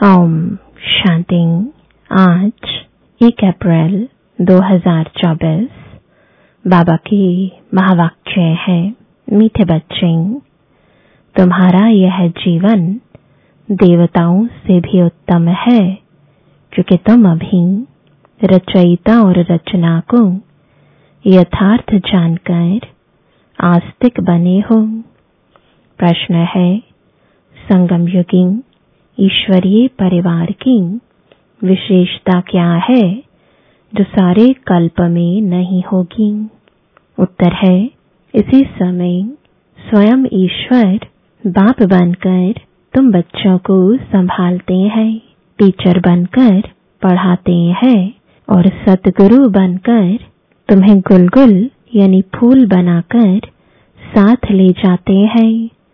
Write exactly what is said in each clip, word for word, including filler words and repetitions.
ओम शांति। आज एक अप्रैल दो हज़ार चौबीस। बाबा की महावाक्य है, मीठे बच्चे, तुम्हारा यह जीवन देवताओं से भी उत्तम है, क्योंकि तुम अभी रचयिता और रचना को यथार्थ जानकर आस्तिक बने हो। प्रश्न है, संगम युगी ईश्वरीय परिवार की विशेषता क्या है जो सारे कल्प में नहीं होगी? उत्तर है, इसी समय स्वयं ईश्वर बाप बनकर तुम बच्चों को संभालते हैं, टीचर बनकर पढ़ाते हैं और सतगुरु बनकर तुम्हें गुलगुल यानी फूल बनाकर साथ ले जाते हैं।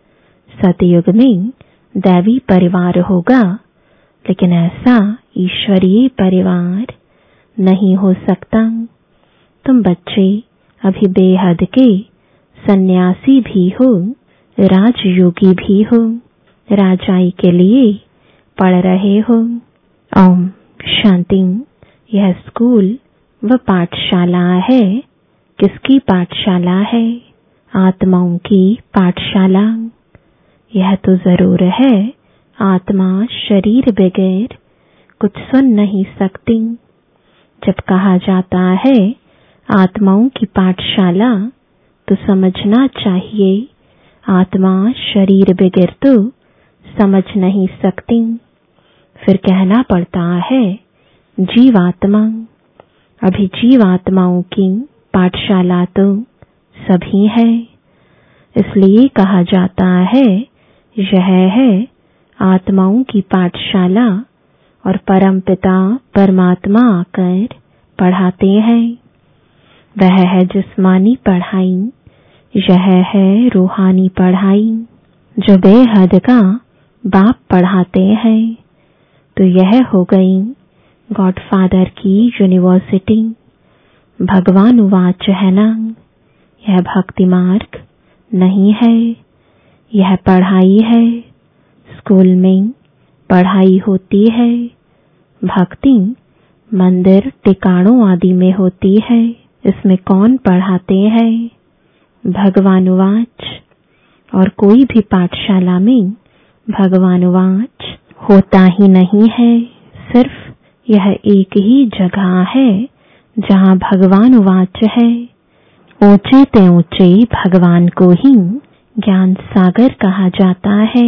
सतयुग में दैवी परिवार होगा, लेकिन ऐसा ईश्वरीय परिवार नहीं हो सकता। तुम बच्चे अभी बेहद के सन्यासी भी हो, राजयोगी भी हो, राजाई के लिए पढ़ रहे हो। ओम शांति। यह स्कूल व पाठशाला है। किसकी पाठशाला है? आत्माओं की पाठशाला। यह तो जरूर है, आत्मा शरीर बगैर कुछ सुन नहीं सकती। जब कहा जाता है आत्माओं की पाठशाला, तो समझना चाहिए आत्मा शरीर बगैर तो समझ नहीं सकती। फिर कहना पड़ता है जीवात्मा। अभी जीवात्माओं की पाठशाला तो सभी है, इसलिए कहा जाता है यह है आत्माओं की पाठशाला और परमपिता परमात्मा आकर पढ़ाते हैं। वह है जिस्मानी पढ़ाई, यह है रूहानी पढ़ाई जो बेहद का बाप पढ़ाते हैं। तो यह हो गई गॉडफादर की यूनिवर्सिटी। भगवान वाच है ना, यह भक्ति मार्ग नहीं है, यह पढ़ाई है। स्कूल में पढ़ाई होती है, भक्ति मंदिर टिकाणों आदि में होती है। इसमें कौन पढ़ाते हैं? भगवान वाच। और कोई भी पाठशाला में भगवान वाच होता ही नहीं है। सिर्फ यह एक ही जगह है जहाँ भगवान वाच है। ऊंचे ते ऊंचे भगवान को ही ज्ञान सागर कहा जाता है,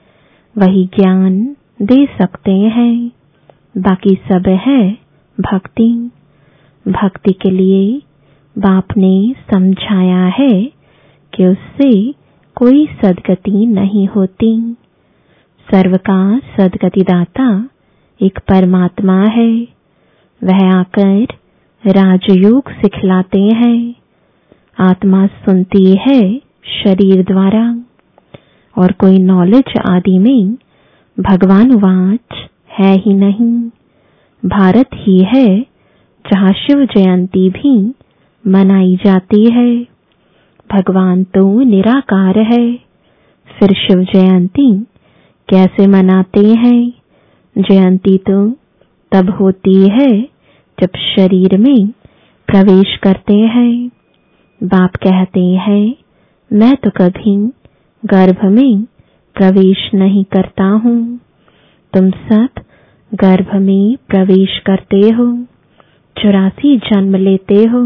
वही ज्ञान दे सकते हैं। बाकी सब है भक्ति। भक्ति के लिए बाप ने समझाया है कि उससे कोई सद्गति नहीं होती। सर्व का सद्गति दाता एक परमात्मा है। वह आकर राजयोग सिखलाते हैं। आत्मा सुनती है शरीर द्वारा, और कोई नॉलेज आदि में भगवान वाच है ही नहीं। भारत ही है जहाँ शिव जयंती भी मनाई जाती है। भगवान तो निराकार है, फिर शिव जयंती कैसे मनाते हैं? जयंती तो तब होती है जब शरीर में प्रवेश करते हैं। बाप कहते हैं मैं तो कभी गर्भ में प्रवेश नहीं करता हूँ, तुम सब गर्भ में प्रवेश करते हो, चौरासी जन्म लेते हो।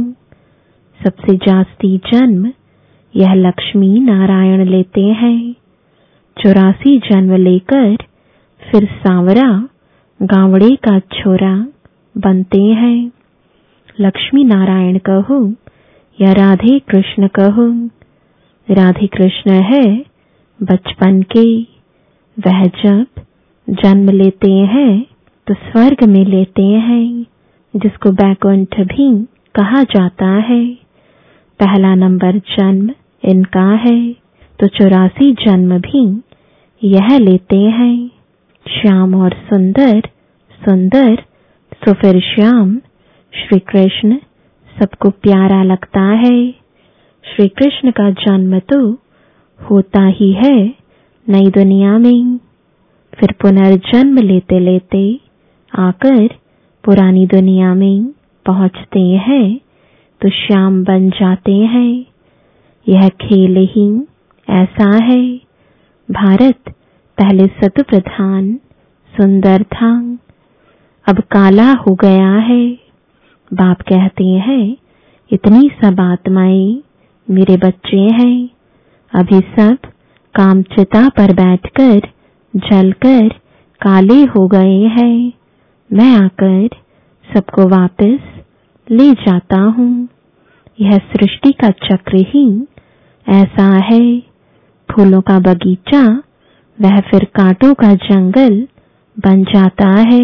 सबसे जास्ती जन्म यह लक्ष्मी नारायण लेते हैं। चौरासी जन्म लेकर फिर सांवरा गावड़े का छोरा बनते हैं। लक्ष्मी नारायण कहो या राधे कृष्ण कहो, राधे कृष्ण है बचपन के। वह जब जन्म लेते हैं तो स्वर्ग में लेते हैं, जिसको बैकुंठ भी कहा जाता है। पहला नंबर जन्म इनका है, तो चौरासी जन्म भी यह लेते हैं। श्याम और सुंदर, सुंदर सो फिर श्याम। श्री कृष्ण सबको प्यारा लगता है। श्री कृष्ण का जन्म तो होता ही है नई दुनिया में, फिर पुनर्जन्म लेते लेते आकर पुरानी दुनिया में पहुंचते हैं तो श्याम बन जाते हैं। यह खेल ही ऐसा है। भारत पहले सतु प्रधान सुंदर था, अब काला हो गया है। बाप कहते हैं इतनी सब आत्माएं मेरे बच्चे हैं, अभी सब कामचिता पर बैठकर जलकर काले हो गए हैं। मैं आकर सबको वापस ले जाता हूँ। यह सृष्टि का चक्र ही ऐसा है। फूलों का बगीचा वह फिर कांटों का जंगल बन जाता है।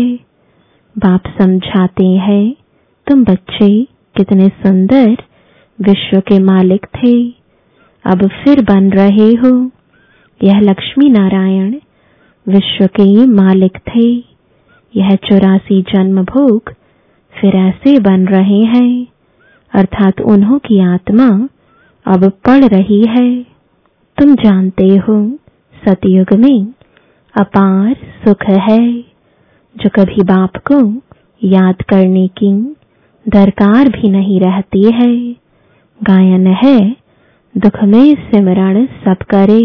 बाप समझाते हैं तुम बच्चे कितने सुंदर विश्व के मालिक थे, अब फिर बन रहे हो। यह लक्ष्मी नारायण विश्व के मालिक थे। यह चौरासी जन्म भोग फिर ऐसे बन रहे हैं, अर्थात उन्हों की आत्मा अब पढ़ रही है। तुम जानते हो सतयुग में अपार सुख है, जो कभी बाप को याद करने की दरकार भी नहीं रहती है। गायन है दुख में सिमरण सब करे,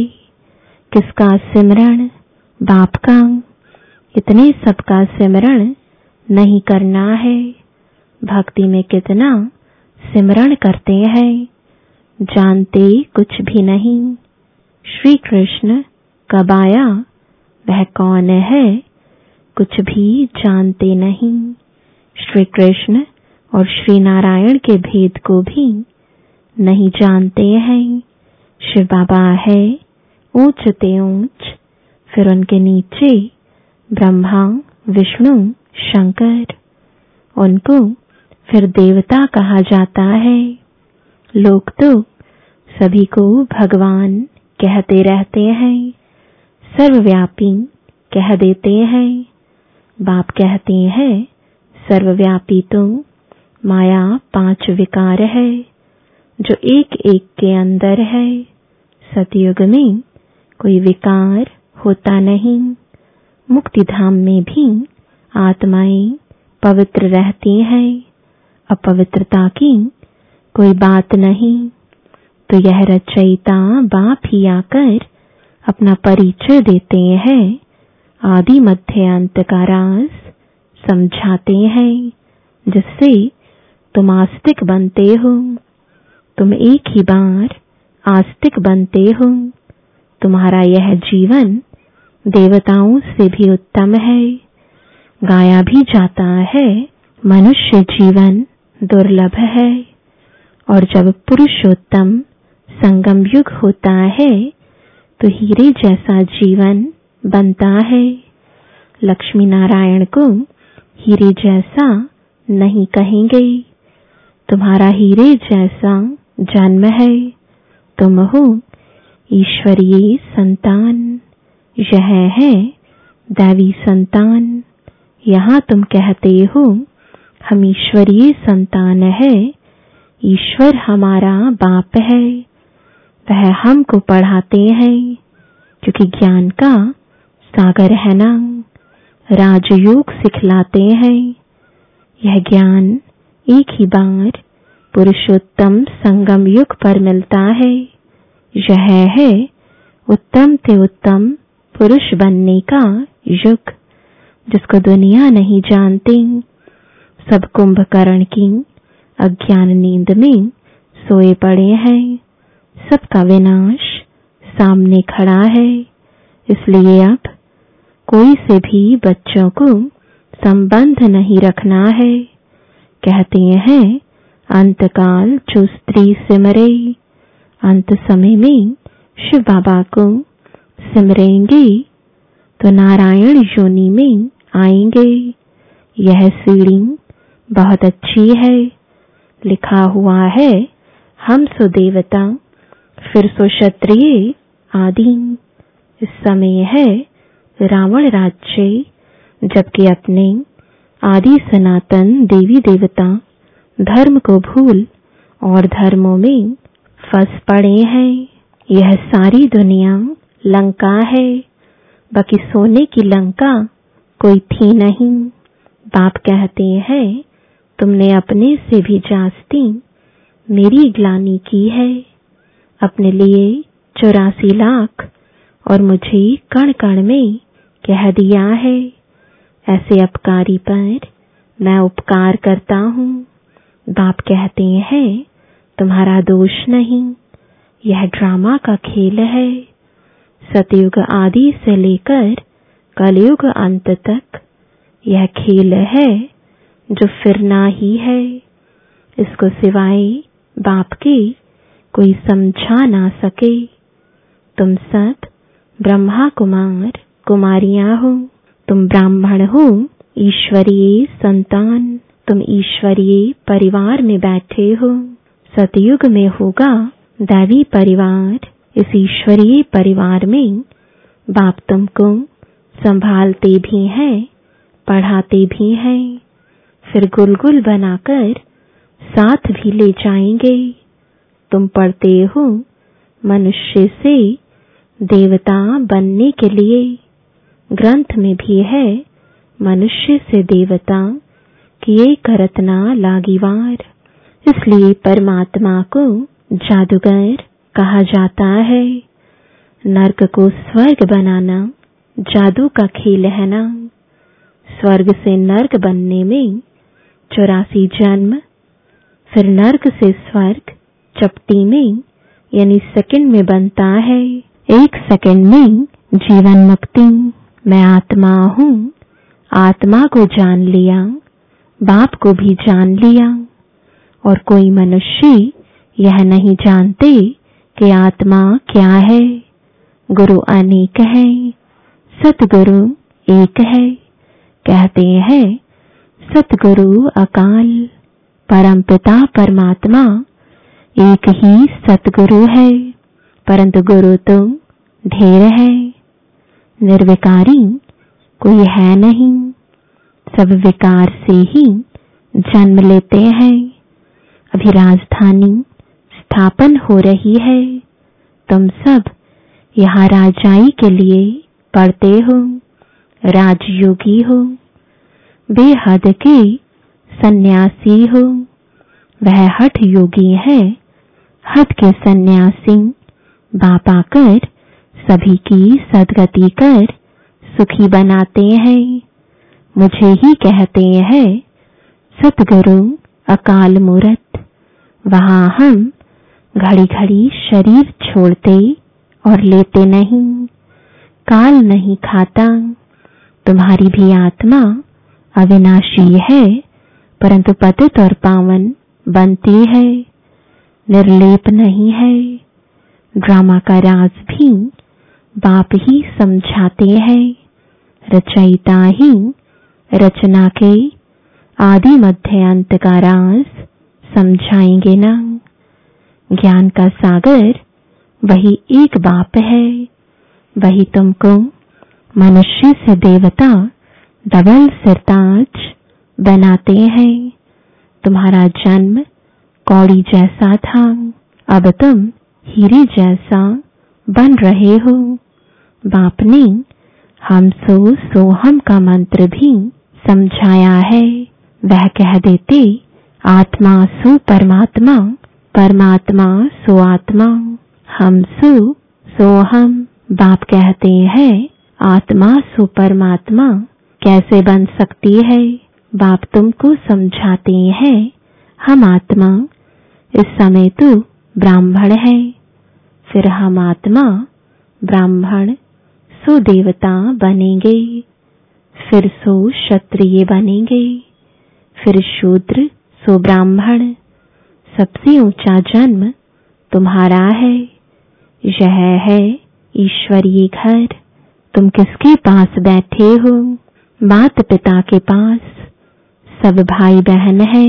किसका सिमरण? बाप का। इतने सबका सिमरण नहीं करना है। भक्ति में कितना सिमरण करते हैं, जानते कुछ भी नहीं। श्री कृष्ण कब आया, वह कौन है, कुछ भी जानते नहीं। श्री कृष्ण और श्री नारायण के भेद को भी नहीं जानते हैं। शिव बाबा है ऊंच ते ऊंच, फिर उनके नीचे ब्रह्मा विष्णु शंकर, उनको फिर देवता कहा जाता है। लोग तो सभी को भगवान कहते रहते हैं, सर्वव्यापी कह देते हैं। बाप कहते हैं सर्वव्यापी तो माया पांच विकार है, जो एक एक के अंदर है। सतयुग में कोई विकार होता नहीं। मुक्ति धाम में भी आत्माएं पवित्र रहती हैं, अपवित्रता की कोई बात नहीं। तो यह रचयिता बाप ही आकर अपना परिचय देते हैं, आदि मध्य अंत का राज समझाते हैं, जिससे तुम आस्तिक बनते हो। तुम एक ही बार आस्तिक बनते हो। तुम्हारा यह जीवन देवताओं से भी उत्तम है। गाया भी जाता है मनुष्य जीवन दुर्लभ है, और जब पुरुषोत्तम संगम युग होता है तो हीरे जैसा जीवन बनता है। लक्ष्मी नारायण को हीरे जैसा नहीं कहेंगे। तुम्हारा हीरे जैसा जन्म है। तुम हो ईश्वरीय संतान, यह है दैवी संतान। यहाँ तुम कहते हो हम ईश्वरीय संतान है, ईश्वर हमारा बाप है, वह हमको पढ़ाते हैं, क्योंकि ज्ञान का सागर है ना। राजयोग सिखलाते हैं। यह ज्ञान एक ही बार पुरुषोत्तम संगम युग पर मिलता है। यह है उत्तम ते उत्तम पुरुष बनने का युग, जिसको दुनिया नहीं जानती। सब कुंभकर्ण की अज्ञान नींद में सोए पड़े हैं। सबका विनाश सामने खड़ा है। इसलिए अब कोई से भी बच्चों को संबंध नहीं रखना है। कहते हैं अंतकाल जो स्त्री सिमरे, अंत समय में शिव बाबा को सिमरेंगे तो नारायण योनि में आएंगे। यह सीढ़ी बहुत अच्छी है। लिखा हुआ है हम सो देवता फिर सो क्षत्रिय आदि। इस समय है रावण राज्य, जबकि अपने आदि सनातन देवी देवता धर्म को भूल और धर्मों में फंस पड़े हैं। यह सारी दुनिया लंका है। बाकी सोने की लंका कोई थी नहीं। बाप कहते हैं तुमने अपने से भी जास्ती मेरी ग्लानि की है। अपने लिए चौरासी लाख और मुझे कण कण में कह दिया है। ऐसे अपकारी पर मैं उपकार करता हूँ। बाप कहते हैं तुम्हारा दोष नहीं, यह ड्रामा का खेल है। सतयुग आदि से लेकर कलयुग अंत तक यह खेल है जो फिरना ही है। इसको सिवाय बाप के कोई समझा ना सके। तुम सब ब्रह्मा कुमार कुमारियां हो। तुम ब्राह्मण हो, ईश्वरीय संतान। तुम ईश्वरीय परिवार में बैठे हो। सतयुग में होगा दैवी परिवार। इस ईश्वरीय परिवार में बाप तुमको संभालते भी हैं, पढ़ाते भी हैं, फिर गुलगुल बनाकर साथ भी ले जाएंगे। तुम पढ़ते हो मनुष्य से देवता बनने के लिए। ग्रंथ में भी है मनुष्य से देवता किए करत ना लागिवार। इसलिए परमात्मा को जादूगर कहा जाता है। नरक को स्वर्ग बनाना जादू का खेल है ना। स्वर्ग से नरक बनने में चौरासी जन्म, फिर नरक से स्वर्ग चपटी में यानी सेकंड में बनता है। एक सेकंड में जीवन मुक्ति। मैं आत्मा हूँ, आत्मा को जान लिया, बाप को भी जान लिया। और कोई मनुष्य यह नहीं जानते कि आत्मा क्या है। गुरु अनेक है, सतगुरु एक है। कहते हैं सतगुरु अकाल, परमपिता परमात्मा एक ही सतगुरु है। परंतु गुरु तो ढेर है। निर्विकारी कोई है नहीं, सब विकार से ही जन्म लेते हैं। अभी राजधानी स्थापन हो रही है। तुम सब यहाँ राजाई के लिए पढ़ते हो, राजयोगी हो, बेहद के सन्यासी हो। वह हठ योगी है, हठ के सन्यासी। बाप आकर सभी की सदगति कर सुखी बनाते हैं। मुझे ही कहते हैं सतगुरु अकाल मूरत। वहाँ हम घड़ी घड़ी शरीर छोड़ते और लेते नहीं। काल नहीं खाता। तुम्हारी भी आत्मा अविनाशी है, परंतु पतित और पावन बनती है, निर्लेप नहीं है। ड्रामा का राज भी बाप ही समझाते हैं। रचयिता ही रचना के आदि मध्य अंत का राज समझाएंगे ना। ज्ञान का सागर वही एक बाप है। वही तुमको मनुष्य से देवता डबल सिरताज बनाते हैं। तुम्हारा जन्म कौड़ी जैसा था, अब तुम हीरे जैसा बन रहे हो। बाप ने हम सो सो हम का मंत्र भी समझाया है। वह कह देते आत्मा सो परमात्मा, परमात्मा सो आत्मा, हम सो सो हम। बाप कहते हैं आत्मा सो परमात्मा कैसे बन सकती है। बाप तुमको समझाते हैं हम आत्मा इस समय तो ब्राह्मण है, फिर हम आत्मा ब्राह्मण सो देवता बनेंगे, फिर सो क्षत्रिय बनेंगे, फिर शूद्र सो ब्राह्मण। सबसे ऊंचा जन्म तुम्हारा है। यह है ईश्वरीय घर। तुम किसके पास बैठे हो? माता पिता के पास। सब भाई बहन है।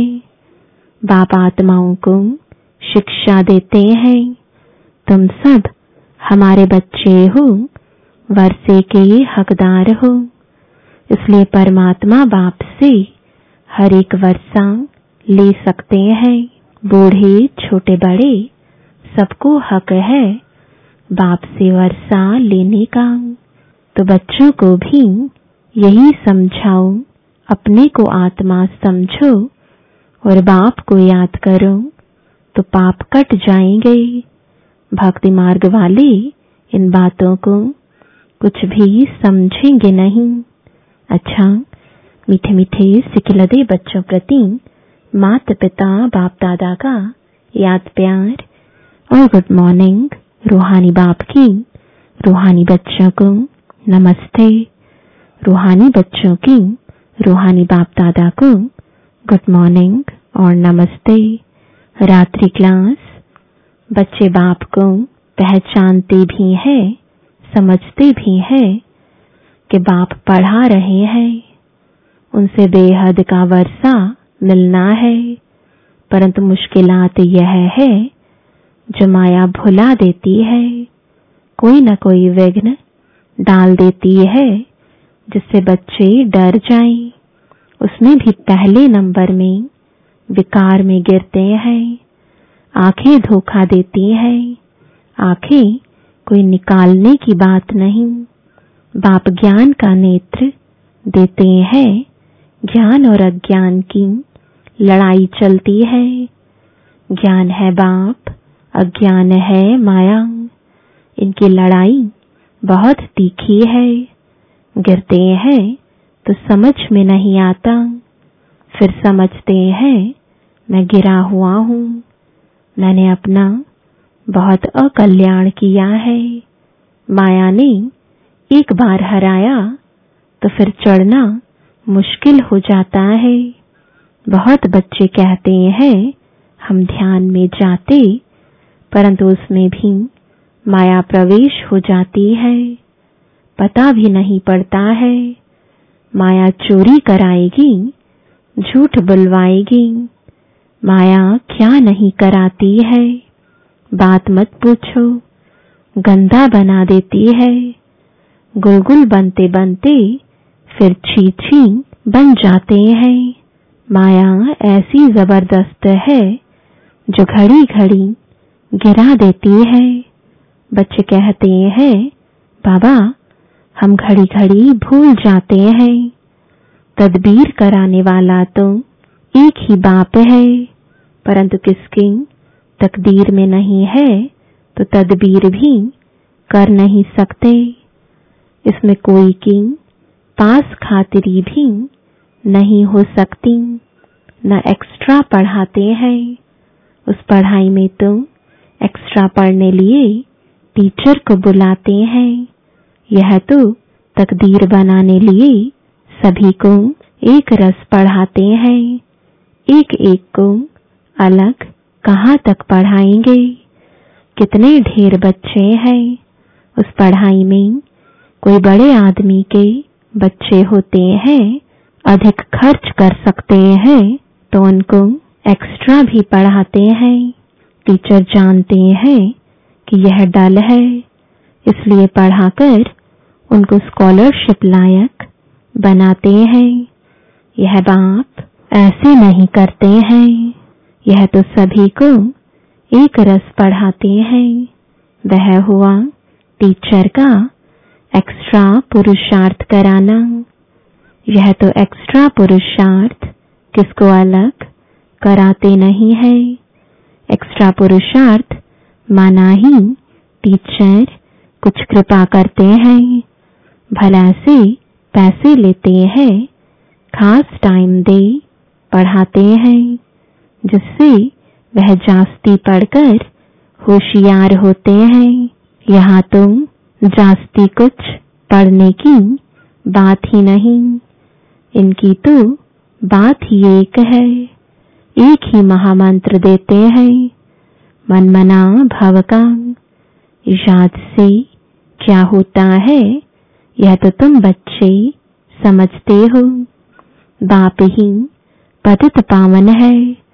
बाप आत्माओं को शिक्षा देते हैं। तुम सब हमारे बच्चे हो, वर्षे के हकदार हो। इसलिए परमात्मा बाप से हर एक वर्षा ले सकते हैं। बूढ़े छोटे बड़े सबको हक है बाप से वर्षा लेने का। तो बच्चों को भी यही समझाओ, अपने को आत्मा समझो और बाप को याद करो तो पाप कट जाएंगे। भक्ति मार्ग वाले इन बातों को कुछ भी समझेंगे नहीं। अच्छा, मीठे मीठे सिखिलदे बच्चों प्रति माता पिता बाप दादा का याद प्यार और गुड मॉर्निंग। रूहानी बाप की रूहानी बच्चों को नमस्ते। रूहानी बच्चों की रूहानी बाप दादा को गुड मॉर्निंग और नमस्ते। रात्रि क्लास। बच्चे बाप को पहचानते भी हैं, समझते भी हैं कि बाप पढ़ा रहे हैं, उनसे बेहद का वर्षा मिलना है। परंतु मुश्किलात यह है जो माया भुला देती है, कोई न कोई विघ्न डाल देती है जिससे बच्चे डर जाएं। उसमें भी पहले नंबर में विकार में गिरते हैं। आंखें धोखा देती हैं। आंखें कोई निकालने की बात नहीं। बाप ज्ञान का नेत्र देते हैं। ज्ञान और अज्ञान की लड़ाई चलती है। ज्ञान है बाप, अज्ञान है माया। इनकी लड़ाई बहुत तीखी है। गिरते हैं तो समझ में नहीं आता, फिर समझते हैं मैं गिरा हुआ हूँ, मैंने अपना बहुत अकल्याण किया है। माया ने एक बार हराया तो फिर चढ़ना मुश्किल हो जाता है। बहुत बच्चे कहते हैं हम ध्यान में जाते, परंतु उसमें भी माया प्रवेश हो जाती है। पता भी नहीं पड़ता है। माया चोरी कराएगी, झूठ बुलवाएगी। माया क्या नहीं कराती है, बात मत पूछो। गंदा बना देती है। गुलगुल बनते बनते फिर छी छी बन जाते हैं। माया ऐसी जबरदस्त है जो घड़ी घड़ी गिरा देती है। बच्चे कहते हैं बाबा हम घड़ी घड़ी भूल जाते हैं। तदबीर कराने वाला तो एक ही बाप है, परंतु किसकी तकदीर में नहीं है तो तदबीर भी कर नहीं सकते। इसमें कोई की पास खातिरी भी नहीं हो सकती। न एक्स्ट्रा पढ़ाते हैं। उस पढ़ाई में तो एक्स्ट्रा पढ़ने लिए टीचर को बुलाते हैं। यह तो तकदीर बनाने लिए सभी को एक रस पढ़ाते हैं। एक एक को अलग कहाँ तक पढ़ाएंगे। कितने ढेर बच्चे हैं। उस पढ़ाई में कोई बड़े आदमी के बच्चे होते हैं, अधिक खर्च कर सकते हैं तो उनको एक्स्ट्रा भी पढ़ाते हैं। टीचर जानते हैं कि यह डल है, इसलिए पढ़ाकर उनको स्कॉलरशिप लायक बनाते हैं। यह बाप ऐसे नहीं करते हैं। यह तो सभी को एक रस पढ़ाते हैं। वह हुआ टीचर का एक्स्ट्रा पुरुषार्थ कराना। यह तो एक्स्ट्रा पुरुषार्थ किसको अलग कराते नहीं है। एक्स्ट्रा पुरुषार्थ माना ही टीचर कुछ कृपा करते हैं, भला से पैसे लेते हैं, खास टाइम दे पढ़ाते हैं, जिससे वह जास्ती पढ़कर होशियार होते हैं। यहाँ तुम जास्ती कुछ पढ़ने की बात ही नहीं। इनकी तो बात ही एक है। एक ही महामंत्र देते हैं, मन मना भव का। याद से क्या होता है यह तो तुम बच्चे समझते हो। बाप ही पतित पावन है,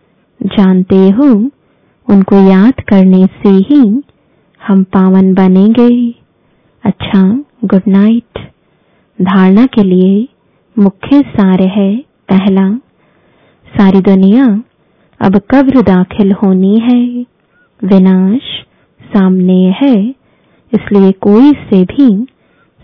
जानते हो। उनको याद करने से ही हम पावन बनेंगे। अच्छा, गुड नाइट। धारणा के लिए मुख्य सार है। पहला, सारी दुनिया अब कब्र दाखिल होनी है। विनाश सामने है, इसलिए कोई से भी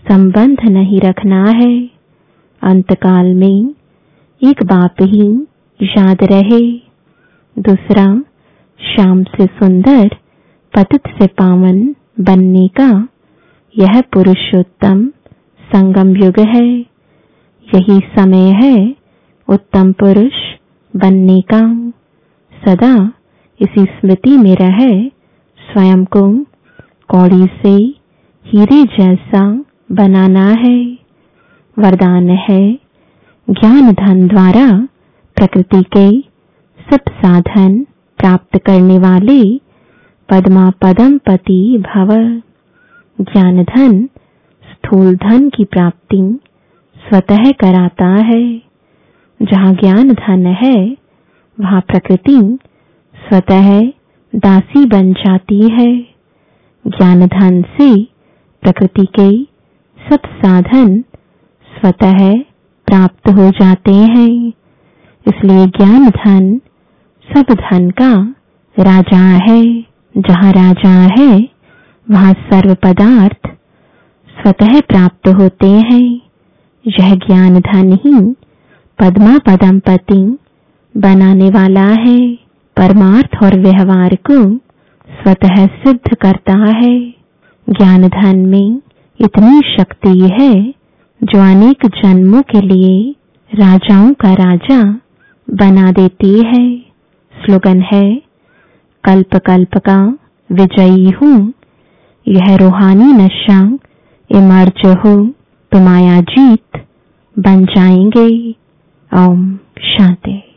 संबंध नहीं रखना है। अंतकाल में एक बाप ही याद रहे। दूसरा, शाम से सुंदर पतित से पावन बनने का यह पुरुषोत्तम संगम युग है। यही समय है उत्तम पुरुष बनने का। सदा इसी स्मृति में रहे स्वयं को कौड़ी से हीरे जैसा बनाना है। वरदान है, ज्ञान धन द्वारा प्रकृति के सब साधन प्राप्त करने वाले पद्मा पदम पति भव। ज्ञान धन स्थूल धन की प्राप्ति स्वतः कराता है। जहाँ ज्ञान धन है वहाँ प्रकृति स्वतः दासी बन जाती है। ज्ञान धन से प्रकृति के सब साधन स्वतः प्राप्त हो जाते हैं। इसलिए ज्ञान धन सब धन का राजा है। जहाँ राजा है वहाँ सर्व पदार्थ स्वतः प्राप्त होते हैं। यह ज्ञान धन ही पद्मा पदम पति बनाने वाला है। परमार्थ और व्यवहार को स्वतः सिद्ध करता है। ज्ञान धन में इतनी शक्ति है जो अनेक जन्मों के लिए राजाओं का राजा बना देती है। स्लोगन है, कल्प कल्प का विजयी हूँ, यह रूहानी नशा इमर्ज हो तो माया जीत बन जाएंगे। ओम शांति।